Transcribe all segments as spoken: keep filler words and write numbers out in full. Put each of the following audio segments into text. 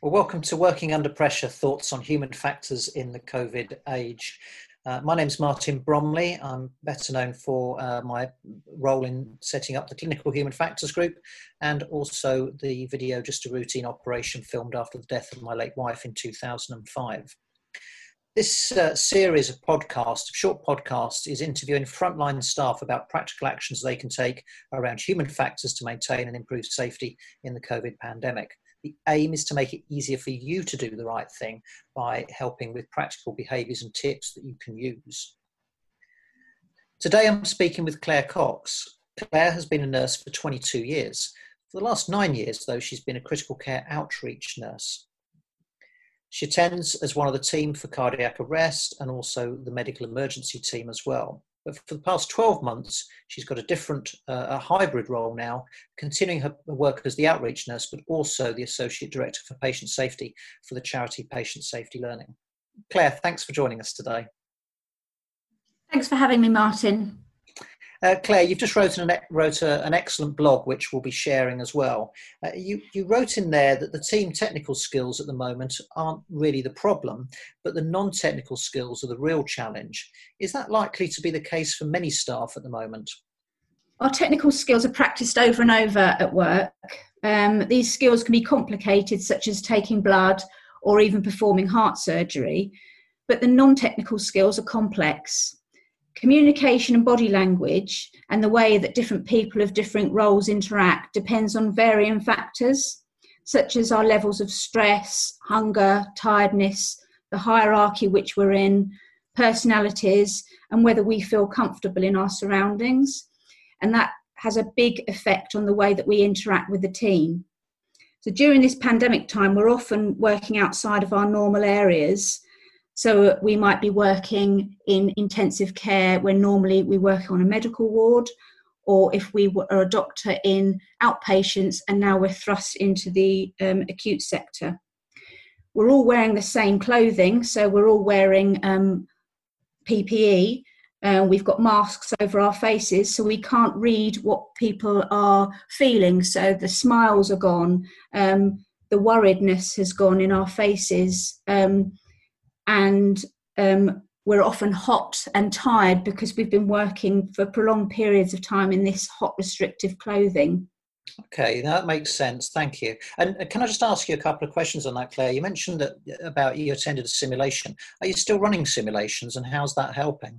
Well, welcome to Working Under Pressure, Thoughts on Human Factors in the COVID Age. Uh, my name's Martin Bromley. I'm better known for uh, my role in setting up the Clinical Human Factors Group and also the video Just a Routine Operation filmed after the death of my late wife in two thousand five. This uh, series of podcasts, short podcasts, is interviewing frontline staff about practical actions they can take around human factors to maintain and improve safety in the COVID pandemic. The aim is to make it easier for you to do the right thing by helping with practical behaviours and tips that you can use. Today I'm speaking with Claire Cox. Claire has been a nurse for twenty-two years. For the last nine years, though, she's been a critical care outreach nurse. She attends as one of the team for cardiac arrest and also the medical emergency team as well. But for the past twelve months, she's got a different, uh, a hybrid role now, continuing her work as the outreach nurse, but also the Associate Director for Patient Safety for the charity Patient Safety Learning. Claire, thanks for joining us today. Thanks for having me, Martin. Uh, Claire, you've just wrote an, wrote a, an excellent blog, which we'll be sharing as well. Uh, you, you wrote in there that the team technical skills at the moment aren't really the problem, but the non-technical skills are the real challenge. Is that likely to be the case for many staff at the moment? Our technical skills are practiced over and over at work. Um, these skills can be complicated, such as taking blood or even performing heart surgery, but the non-technical skills are complex. Communication and body language and the way that different people of different roles interact depends on varying factors, such as our levels of stress, hunger, tiredness, the hierarchy which we're in, personalities, and whether we feel comfortable in our surroundings. And that has a big effect on the way that we interact with the team. So during this pandemic time, we're often working outside of our normal areas. So we might be working in intensive care when normally we work on a medical ward, or if we are a doctor in outpatients and now we're thrust into the um, acute sector. We're all wearing the same clothing, so we're all wearing um, P P E. Uh, we've got masks over our faces, so we can't read what people are feeling. So the smiles are gone, um, the worriedness has gone in our faces. Um, and um, we're often hot and tired because we've been working for prolonged periods of time in this hot restrictive clothing. Okay, that makes sense. Thank you. And can I just ask you a couple of questions on that, Claire? You mentioned that about you attended a simulation. Are you still running simulations, and how's that helping?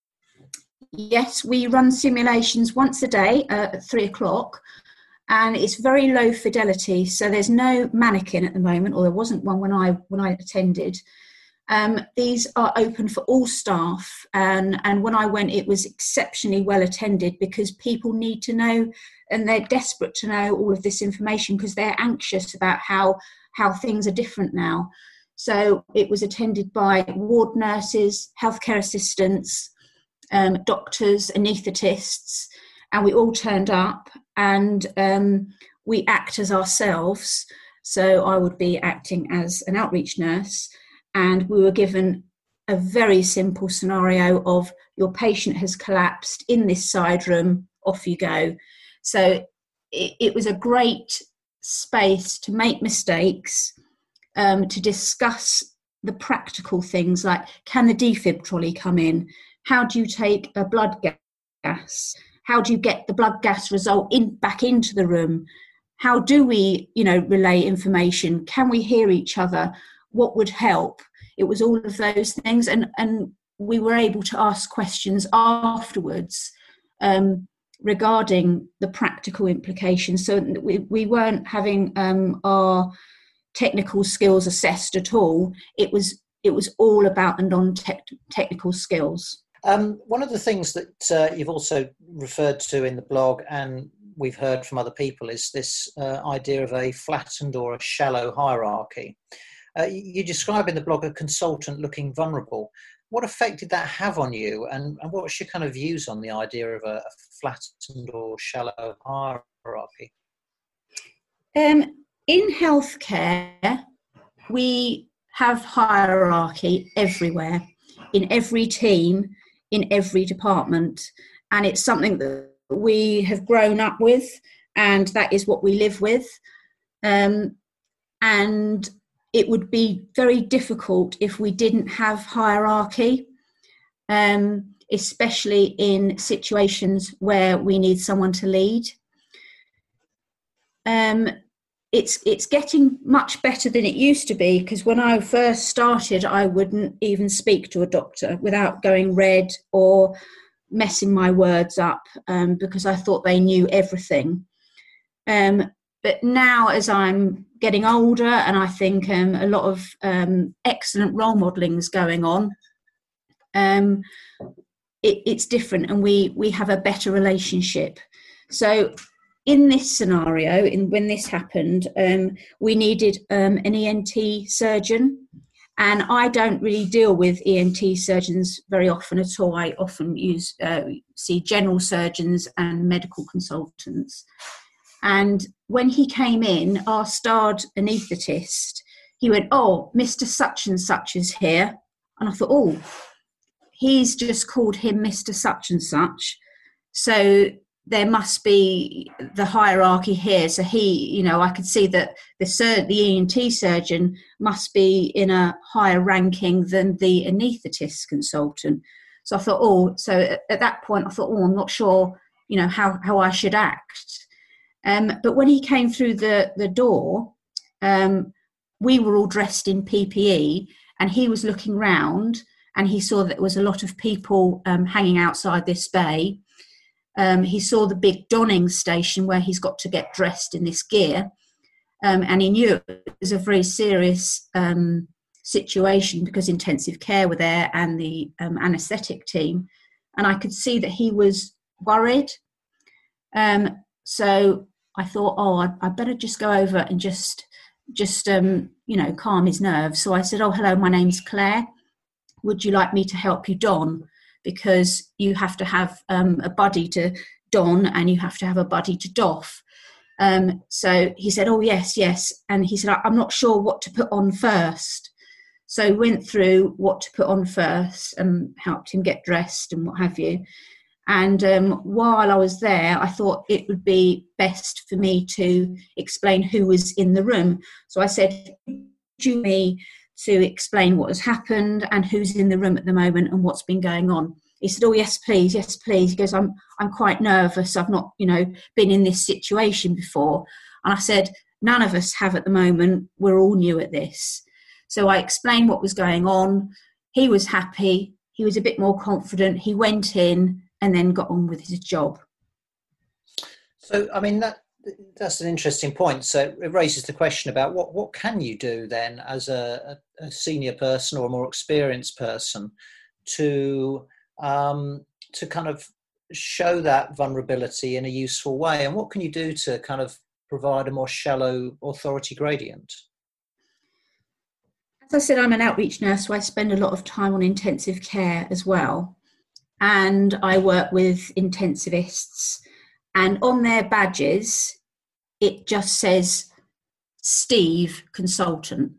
Yes, we run simulations once a day uh, at three o'clock. And it's very low fidelity. So there's no mannequin at the moment, or there wasn't one when I when I attended. Um, these are open for all staff, and, and when I went it was exceptionally well attended because people need to know, and they're desperate to know all of this information because they're anxious about how, how things are different now. So it was attended by ward nurses, healthcare assistants, um, doctors, anaesthetists, and we all turned up, and um, we act as ourselves. So I would be acting as an outreach nurse. And we were given a very simple scenario of your patient has collapsed in this side room, off you go. So it, it was a great space to make mistakes, um, to discuss the practical things like, can the defib trolley come in? How do you take a blood gas? How do you get the blood gas result in back into the room? How do we, you know, relay information? Can we hear each other? What would help? It was all of those things, and, and we were able to ask questions afterwards um, regarding the practical implications. So we, we weren't having um, our technical skills assessed at all. It was it was all about the non-technical skills. Um, one of the things that uh, you've also referred to in the blog, and we've heard from other people, is this uh, idea of a flattened or a shallow hierarchy. Uh, you describe in the blog a consultant looking vulnerable. What effect did that have on you, and, and what's your kind of views on the idea of a, a flattened or shallow hierarchy? Um, in healthcare, we have hierarchy everywhere, in every team, in every department, and it's something that we have grown up with, and that is what we live with. Um, and it would be very difficult if we didn't have hierarchy, um, especially in situations where we need someone to lead. Um, it's it's getting much better than it used to be, because when I first started, I wouldn't even speak to a doctor without going red or messing my words up, um, because I thought they knew everything. Um, but now, as I'm getting older, and I think um, a lot of um, excellent role modelling is going on, um, it, it's different, and we we have a better relationship. So in this scenario, in when this happened, um, we needed um, an E N T surgeon, and I don't really deal with E N T surgeons very often at all. I often use uh, see general surgeons and medical consultants. And when he came in, our starred anaesthetist, he went, "Oh, Mister Such and Such is here," and I thought, "Oh, he's just called him Mister Such and Such, so there must be the hierarchy here." So he, you know, I could see that the, sur- the E N T surgeon must be in a higher ranking than the anaesthetist consultant. So I thought, oh, so at, at that point I thought, oh, I'm not sure, you know, how, how I should act. Um, but when he came through the, the door, um, we were all dressed in P P E, and he was looking round, and he saw that there was a lot of people um, hanging outside this bay. Um, he saw the big donning station where he's got to get dressed in this gear, um, and he knew it was a very serious um, situation because intensive care were there and the um, anaesthetic team, and I could see that he was worried. Um, so I thought, oh, I'd, I'd better just go over and just, just um, you know, calm his nerves. So I said, "Oh, hello, my name's Claire. Would you like me to help you don? Because you have to have um, a buddy to don and you have to have a buddy to doff." Um, so he said, "Oh, yes, yes." And he said, "I'm not sure what to put on first." So we went through what to put on first and helped him get dressed and what have you. And um, while I was there, I thought it would be best for me to explain who was in the room. So I said, "Do me to explain what has happened and who's in the room at the moment and what's been going on?" He said, "Oh, yes, please, yes, please." He goes, I'm I'm quite nervous. I've not, you know, been in this situation before. And I said, "None of us have at the moment. We're all new at this." So I explained what was going on. He was happy. He was a bit more confident. He went in and then got on with his job. So, I mean, that that's an interesting point. So it raises the question about what, what can you do then as a, a senior person or a more experienced person to um, to kind of show that vulnerability in a useful way, and what can you do to kind of provide a more shallow authority gradient? As I said, I'm an outreach nurse, so I spend a lot of time on intensive care as well. And I work with intensivists, and on their badges, it just says Steve Consultant.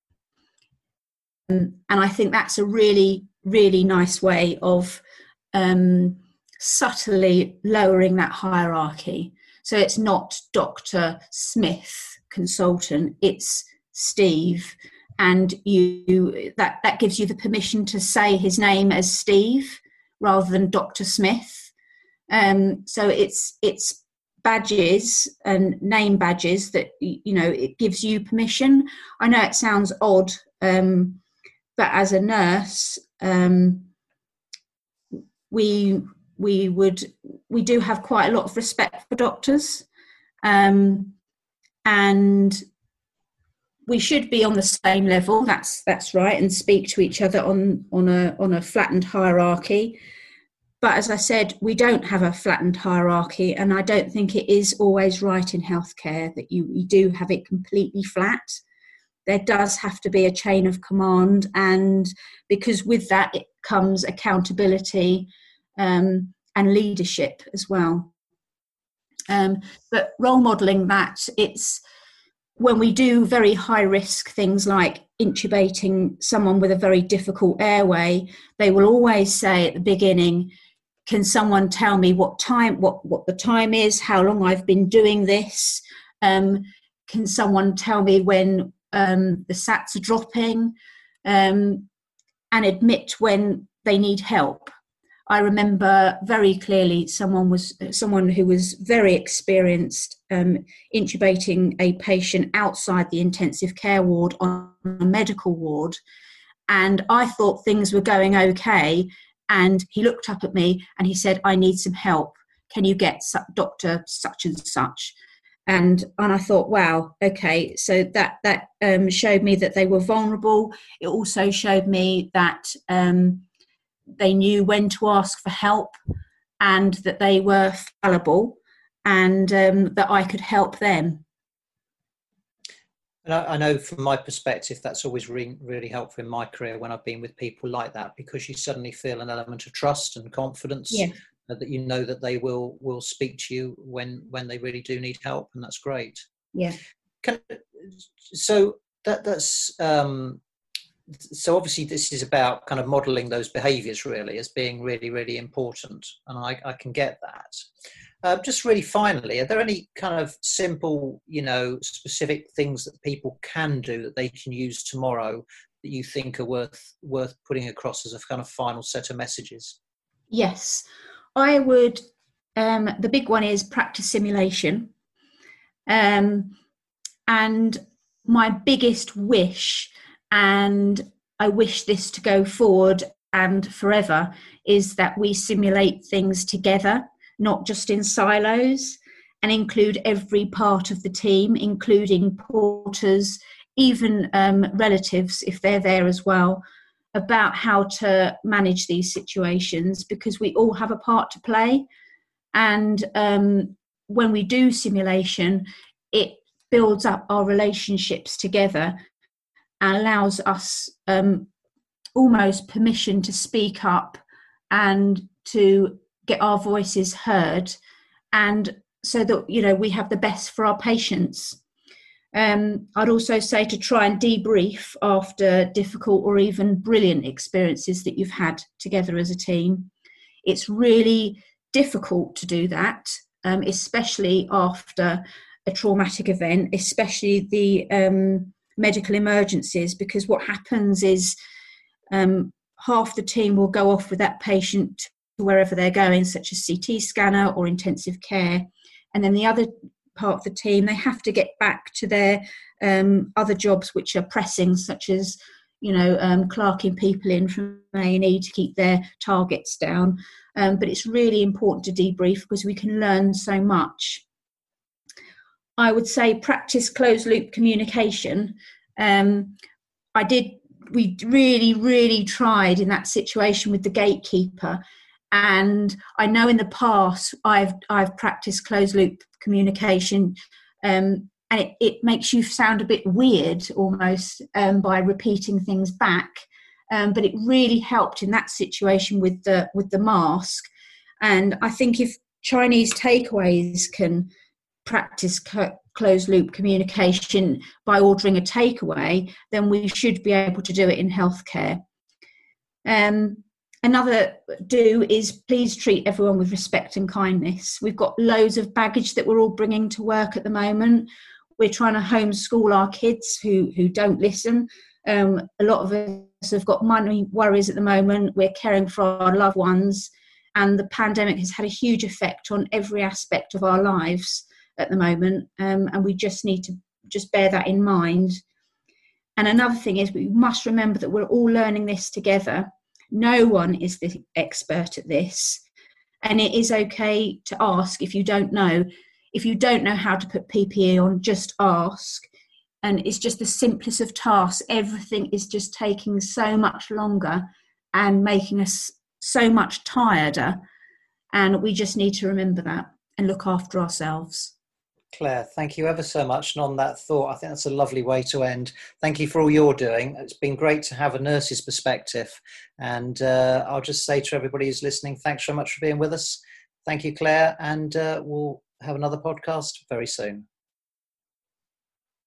Um, and I think that's a really, really nice way of um, subtly lowering that hierarchy. So it's not Doctor Smith Consultant, it's Steve. And you that, that gives you the permission to say his name as Steve rather than Doctor Smith. Um, so it's it's badges and name badges that, you know, it gives you permission. I know it sounds odd, um, but as a nurse, um, we we would we do have quite a lot of respect for doctors, um, and we should be on the same level. That's that's right, and speak to each other on on a on a flattened hierarchy. But as I said, we don't have a flattened hierarchy, and I don't think it is always right in healthcare that you, you do have it completely flat. There does have to be a chain of command, and because with that it comes accountability um, and leadership as well. Um, but role modelling that, it's when we do very high risk things like intubating someone with a very difficult airway, they will always say at the beginning, "Can someone tell me what time, what, what the time is, how long I've been doing this? Um, can someone tell me when um, the sats are dropping, um, and admit when they need help. I remember very clearly someone was someone who was very experienced um, intubating a patient outside the intensive care ward on a medical ward, and I thought things were going okay, and he looked up at me and he said, "I need some help. Can you get Doctor such and such?" And and I thought, wow, okay, so that that um, showed me that they were vulnerable. It also showed me that um, they knew when to ask for help, and that they were fallible, and um, that I could help them. And I, I know from my perspective, that's always re- really helpful in my career when I've been with people like that, because you suddenly feel an element of trust and confidence. Yeah. That you know that they will will speak to you when when they really do need help, and that's great. Yeah. Can, so that that's um, so obviously this is about kind of modelling those behaviours really as being really really important, and I, I can get that. Uh, just really finally, are there any kind of simple, you know, specific things that people can do that they can use tomorrow that you think are worth worth putting across as a kind of final set of messages? Yes. I would, um, the big one is practice simulation. Um, and my biggest wish, and I wish this to go forward and forever, is that we simulate things together, not just in silos, and include every part of the team, including porters, even um, relatives, if they're there as well, about how to manage these situations, because we all have a part to play. And um, when we do simulation, it builds up our relationships together and allows us um, almost permission to speak up and to get our voices heard, and so that, you know, we have the best for our patients. Um, I'd also say to try and debrief after difficult or even brilliant experiences that you've had together as a team. It's really difficult to do that, um, especially after a traumatic event, especially the um, medical emergencies, because what happens is um, half the team will go off with that patient to wherever they're going, such as C T scanner or intensive care, and then the other part of the team, they have to get back to their um, other jobs which are pressing, such as, you know, um, clerking people in from A and E to keep their targets down. Um, but it's really important to debrief because we can learn so much. I would say practice closed loop communication. Um, I did, we really, really tried in that situation with the gatekeeper. And I know in the past I've I've practiced closed loop communication, um, and it, it makes you sound a bit weird almost um, by repeating things back. Um, but it really helped in that situation with the with the mask. And I think if Chinese takeaways can practice co- closed loop communication by ordering a takeaway, then we should be able to do it in healthcare. Um, Another do is please treat everyone with respect and kindness. We've got loads of baggage that we're all bringing to work at the moment. We're trying to homeschool our kids who, who don't listen. Um, a lot of us have got money worries at the moment. We're caring for our loved ones. And the pandemic has had a huge effect on every aspect of our lives at the moment. Um, and we just need to just bear that in mind. And another thing is we must remember that we're all learning this together. No one is the expert at this, and it is okay to ask if you don't know. If you don't know how to put P P E on, just ask. And it's just the simplest of tasks. Everything is just taking so much longer and making us so much tireder. And we just need to remember that and look after ourselves. Claire, thank you ever so much. And on that thought, I think that's a lovely way to end. Thank you for all you're doing. It's been great to have a nurse's perspective. And uh, I'll just say to everybody who's listening, thanks so much for being with us. Thank you, Claire. And uh, we'll have another podcast very soon.